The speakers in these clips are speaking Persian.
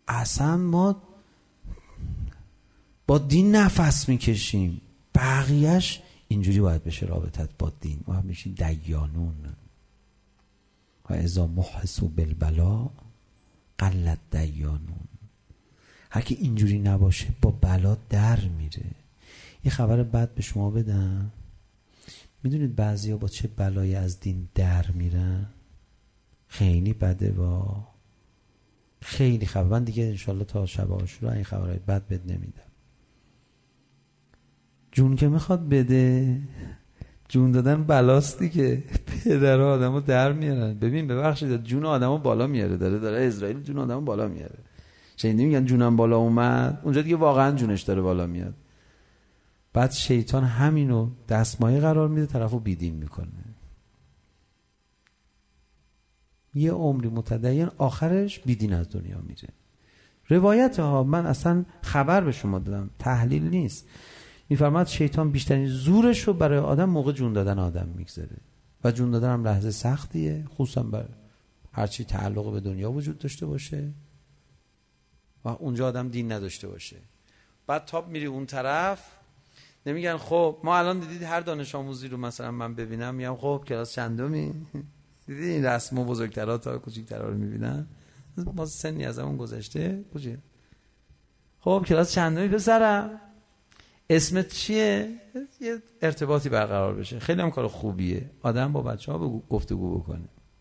اصلا ما با دین نفس میکشیم، بقیهش اینجوری باید بشه رابطت با دین. ما میشیم دیانون. و اذا محسوا بالبلا قلت دیانون. هر کی اینجوری نباشه با بلا در میره. یه خبر بد به شما بدم، میدونید بعضیا با چه بلایی از دین در میرن؟ خیلی بده با خیلی خبر. من دیگه انشالله تا شب عاشورا این خبرهای بد بد نمیدم. جون که میخواد بده، جون دادن بلاست دیگه. پدرها آدمو در میارن. ببین ببخشید جون آدمو بالا میاره، داره اسرائیل جون آدمو بالا میاره. شنیدی میگن جونم بالا اومد، اونجا دیگه واقعا جونش داره بالا میاد. بعد شیطان همینو دستمایه قرار میده، طرفو بیدین میکنه. یه عمری متدین، آخرش بیدین از دنیا میره. روایت ها، من اصلا خبر به شما دادم، تحلیل نیست. میفرماد شیطان بیشترین زورش رو برای آدم موقع جون دادن آدم میگذاره و جون دادن هم لحظه سختیه، خصوصا برای هرچی تعلق به دنیا وجود داشته باشه و اونجا آدم دین نداشته باشه. بعد تاب میری اون طرف، نمیگن خب ما الان دیدید هر دانش آموزی رو مثلا من ببینم میگم خب کلاس چندمی؟ دیدید این رسم و بزرگترها تا کوچیک‌ترها رو میبینن؟ ما سنی از اون گذشته کجا؟ خب کلاس چندمی پسرم؟ اسمت چیه؟ یه ارتباطی برقرار بشه. خیلی هم کار خوبیه آدم با بچه‌ها گفتگو بکنه،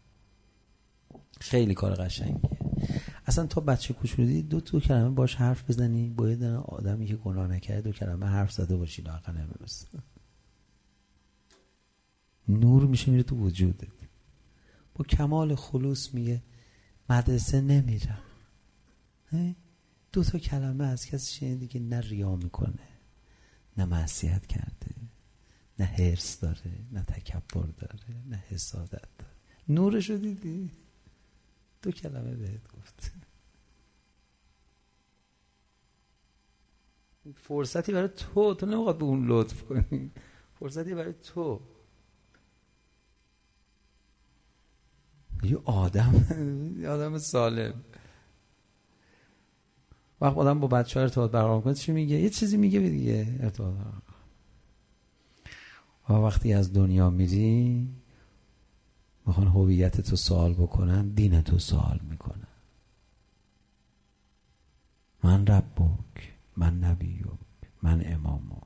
خیلی کار قشنگیه. اصلا تا بچه کوچولو دو کلمه باش حرف بزنی، باید آدمی که گناه نکرده 2 کلمه حرف زده باشی لااقل امروز. نور میشه میره تو وجودت. با کمال خلوص میگه مدرسه نمیرم. 2 کلمه از کسی شنیدی که نه ریا میکنه، نه معصیت کرده، نه حرص داره، نه تکبر داره، نه حسادت داره. نورشو دیدی؟ 2 کلمه بهت گفت. فرصتی برای تو نمیخواد به اون لطف کنی، فرصتی برای تو. یه آدم سالم وقت آدم با بچه‌ها ارتباط برقرار کنه چی میگه؟ یه چیزی میگه دیگه ارتباط برقرار. و وقتی از دنیا میری میخوان هویت تو سوال بکنن، دین تو سوال میکنن. من ربک، من نبیک، من امامک.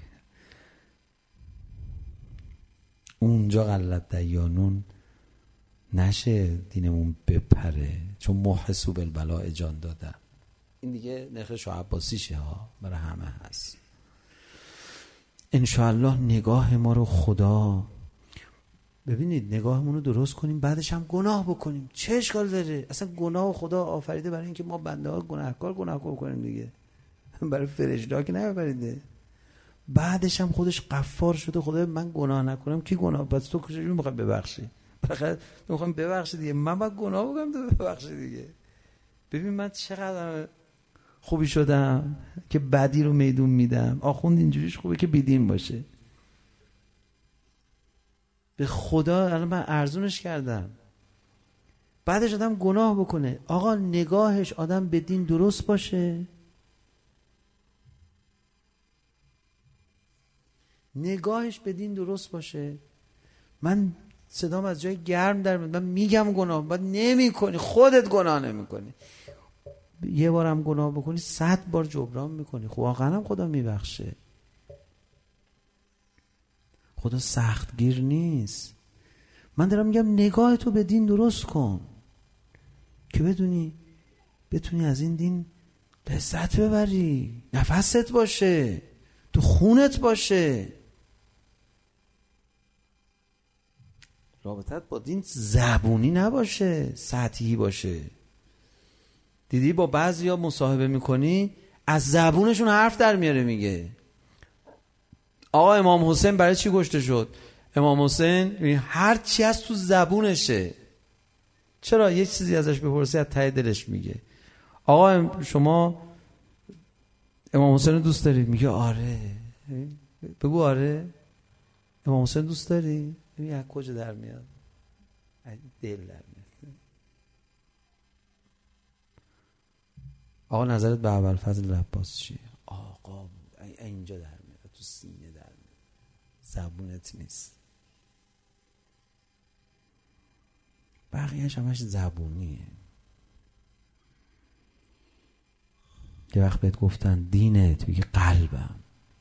اونجا قلت دیانون نشه دینمون بپره، چون محسوا بالبلا جان دادن. این دیگه نخ شاه عباسیشه ها، برای همه هست. انشاءالله نگاه ما رو خدا، ببینید نگاهمون رو درست کنیم، بعدش هم گناه بکنیم. چه اشکال داره؟ اصلا گناه خدا آفریده برای اینکه ما بنده ها گناه کنیم دیگه. برای فرشته ها که نآفریده. بعدش هم خودش غفار شده. خدا من گناه نکنم کی گناه؟ پس تو کجا میخوای ببخشی؟ بالاخره تو میخوام ببخشی دیگه، من باید گناه بکنم تو ببخشی دیگه. ببین من چقدر خوبی شدم که بدی رو میدون میدم. آخوند اینجوریش خوبه که بیدین باشه. به خدا الان من ارزونش کردم. بعدش آدم گناه بکنه، آقا نگاهش آدم به دین درست باشه، نگاهش به دین درست باشه. من صدام از جای گرم در میاد، من میگم گناه، بعد نمی کنی، خودت گناه نمی کنی. یه بارم گناه بکنی 100 بار جبران میکنی. خب واقعا هم خدا میبخشه. خدا سختگیر نیست. من دارم میگم نگاه تو به دین درست کن که بتونی از این دین لذت ببری، نفست باشه، تو خونت باشه. رابطت با دین زبونی نباشه، سطحی باشه. دیدی با بعضیا مصاحبه میکنی از زبونشون حرف در میاره، میگه آقا امام حسین برای چی کشته شد؟ امام حسین هر چی از تو زبونشه. چرا؟ یه چیزی ازش بپرسی از ته دلش میگه. آقا شما امام حسین رو دوست داری؟ میگه آره. بگو آره. امام حسین دوست داری؟ میگه از کجا در میاد؟ از دل در میاد. آقا نظرت به ابوالفضل عباس چیه؟ آقا بود اینجا در میاد، تو سینه در میاد، زبونت نیست. بقیهش همش زبونیه. یه وقت بهت گفتن دینت، میگه قلبم.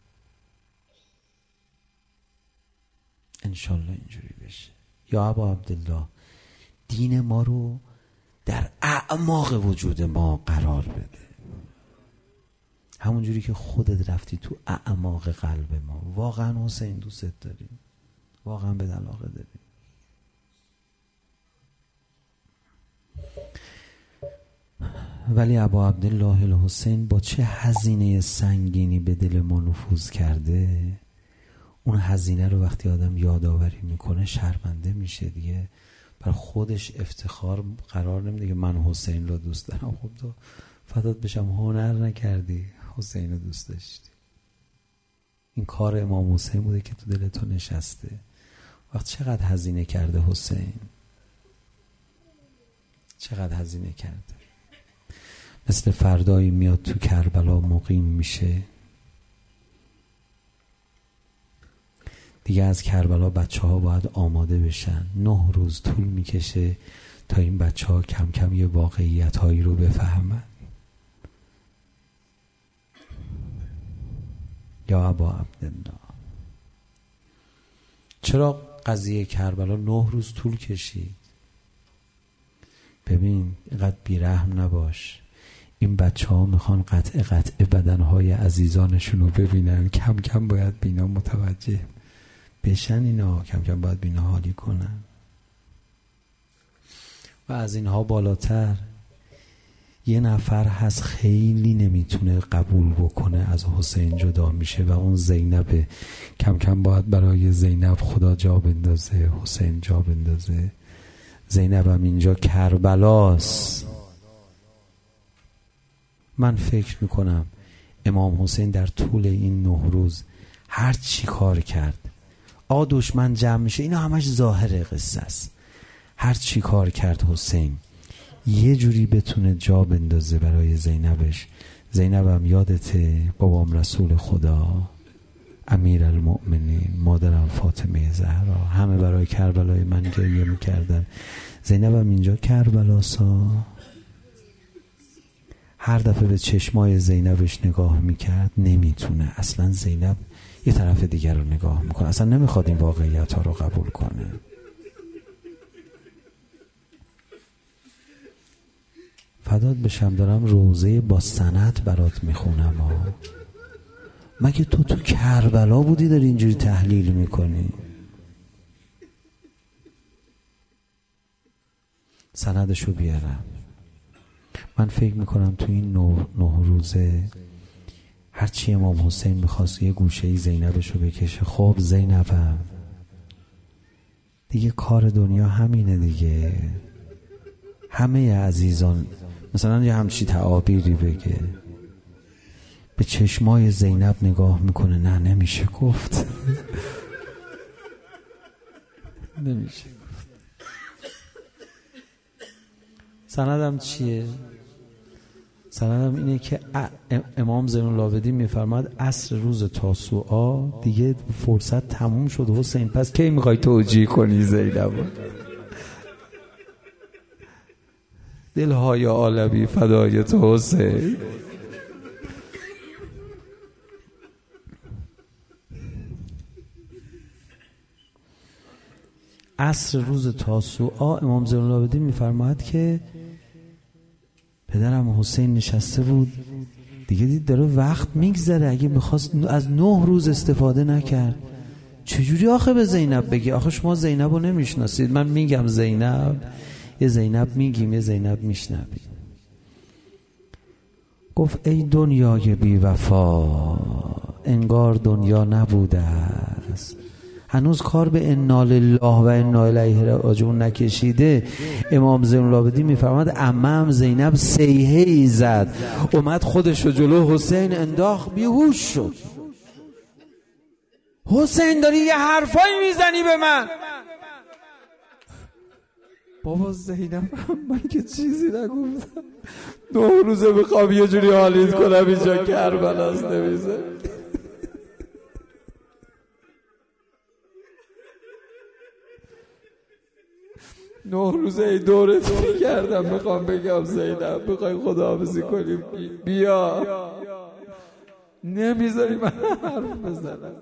انشالله اینجوری بشه. یا ابا عبدالله دین ما رو در اعماق وجود ما قرار بده، همونجوری که خودت رفتی تو اعماق قلب ما. واقعا حسین دوست داریم، واقعا به علاقه داریم. ولی ابا عبدالله الحسین با چه هزینه سنگینی به دل ما نفوذ کرده، اون هزینه رو وقتی آدم یادآوری میکنه شرمنده میشه دیگه. برای خودش افتخار قرار نمیده که من حسین رو دوست دارم. خب تو فدات بشم هنر نکردی، حسین رو دوست داشتی. این کار امام حسین بوده که تو دل تو نشسته. وقت چقدر هزینه کرده حسین، چقدر هزینه کرده. مثل فردایی میاد تو کربلا مقیم میشه، دیگه از کربلا بچه ها باید آماده بشن. 9 روز طول میکشه تا این بچه ها کم کم یه واقعیت هایی رو بفهمن. یا ابا عبدالله چرا قضیه کربلا 9 روز طول کشید؟ ببین اینقدر بیرحم نباش. این بچه ها میخوان قطع بدنهای عزیزانشون رو ببینن. کم کم باید بینا متوجه بشن، اینا کم کم باید بینا حالی کنن. و از اینها بالاتر یه نفر هست خیلی نمیتونه قبول بکنه از حسین جدا میشه و اون زینبه. کم کم باید برای زینب خدا جا بندازه، حسین جا بندازه. زینب هم اینجا کربلاست. من فکر میکنم امام حسین در طول این 9 روز هر چی کار کرد، دشمن جمع میشه، اینا همش ظاهر قصه است. هر چی کار کرد حسین یه جوری بتونه جا بندازه برای زینبش. زینبم یادته بابام رسول خدا، امیر المؤمنین، مادرم فاطمه زهرا، همه برای کربلای من گریه میکردن. زینبم اینجا کربلاسا. هر دفعه به چشمای زینبش نگاه میکرد نمیتونه، اصلا زینب یه طرف دیگر رو نگاه میکنه، اصلا نمیخواد این واقعیت ها رو قبول کنه. فدات بشم دارم روزه با سند برات میخونم. مگه تو کربلا بودی داری اینجوری تحلیل میکنی؟ سندشو بیارم. من فکر میکنم تو این 9 روزه هرچی امام حسین میخواست یه گوشه زینبشو بکشه. خب زینبم دیگه کار دنیا همینه دیگه. همه عزیزان مثلا یه همچی تعابیری بگه، به چشمای زینب نگاه میکنه، نه نمیشه گفت نمیشه گفت. سندم چیه؟ سندم اینه که امام زین العابدین میفرماد عصر روز تاسوعا دیگه فرصت تموم شد حسین، پس کی میخوای توجیه کنی زینب؟ دلهای عالمی فدای تو حسین. عصر روز تاسوعا امام زین العابدین میفرماید که پدرم حسین نشسته بود دیگه، دید داره وقت میگذره، اگه میخواست از 9 روز استفاده نکرد. چجوری آخه به زینب بگی؟ آخه شما زینب رو نمیشناسید. من میگم زینب، یه زینب میگیم، یه زینب میشنویم. گفت ای دنیای بی وفا، انگار دنیا نبوده است. هنوز کار به انا لله و انا الیه راجعون نکشیده. امام زین العابدین میفرماد عمم زینب صیحه ای زد، اومد خودشو جلو حسین انداخت، بیهوش شد. حسین داری یه حرفایی میزنی به من؟ بابا زینب من که چیزی نگفتم، 9 روزه میخوام یه جوری حالیت کنم اینجا کربلاست نمیزه. نه روزه دورت کردم میخوام بگم زینب میخوای خداحافظی کنیم بیا، نمیذاری من حرف بزنم.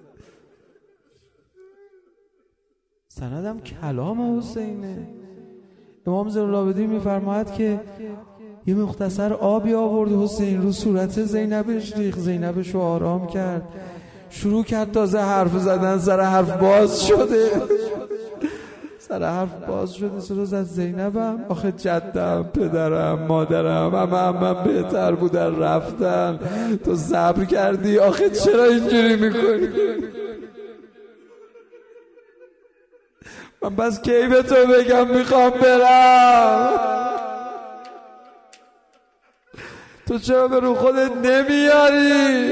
سندم کلام حسینه. امام زینالعابدین میفرماید که یه مختصر آبی آورد حسین رو صورت زینبش ریخت، زینبش رو آرام کرد، شروع کرد تازه حرف زدن، سر حرف باز شده، سر حرف باز شده، سر زد زینبم آخه جدم، پدرم، مادرم همه بهتر بودن رفتن، تو صبر کردی، آخه چرا اینجوری میکنی؟ من بس کی به تو بگم میخوام برم؟ تو چرا به رو خودت نمیاری؟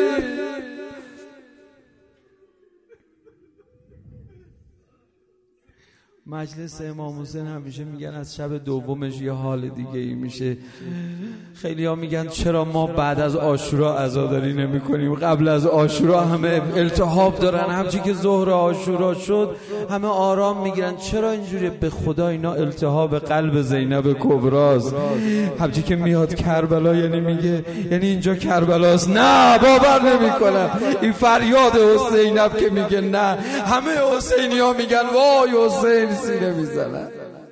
مجلس امام حسین همیشه میگن از شب دومش یه حال دیگه ای میشه. خیلی ها میگن چرا ما بعد از عاشورا عزاداری نمی کنیم؟ قبل از عاشورا همه التهاب دارن، همچی که ظهر عاشورا شد همه آرام میگیرن. چرا اینجوری؟ به خدا اینا التهاب قلب زینب کبراست. همچی که میاد کربلا یعنی میگه یعنی اینجا کربلاست. نه باور نمی کنم. این فریاد حسینب که میگه نه، همه حسینی ها میگن وای حسین، سینه میزنن.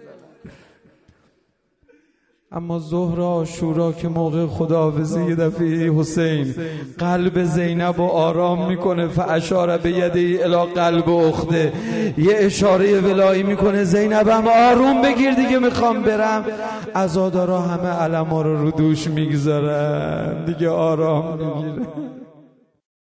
اما ظهر عاشورا که موقع خداحافظی یه دفعه حسین قلب زینب رو آرام میکنه، فاشار به یده الی قلب اخته، یه اشاره ولایی میکنه زینبم آروم بگیر دیگه میخوام برم. عزادارا همه علما رو دوش میگذارن دیگه، آرام میگیره.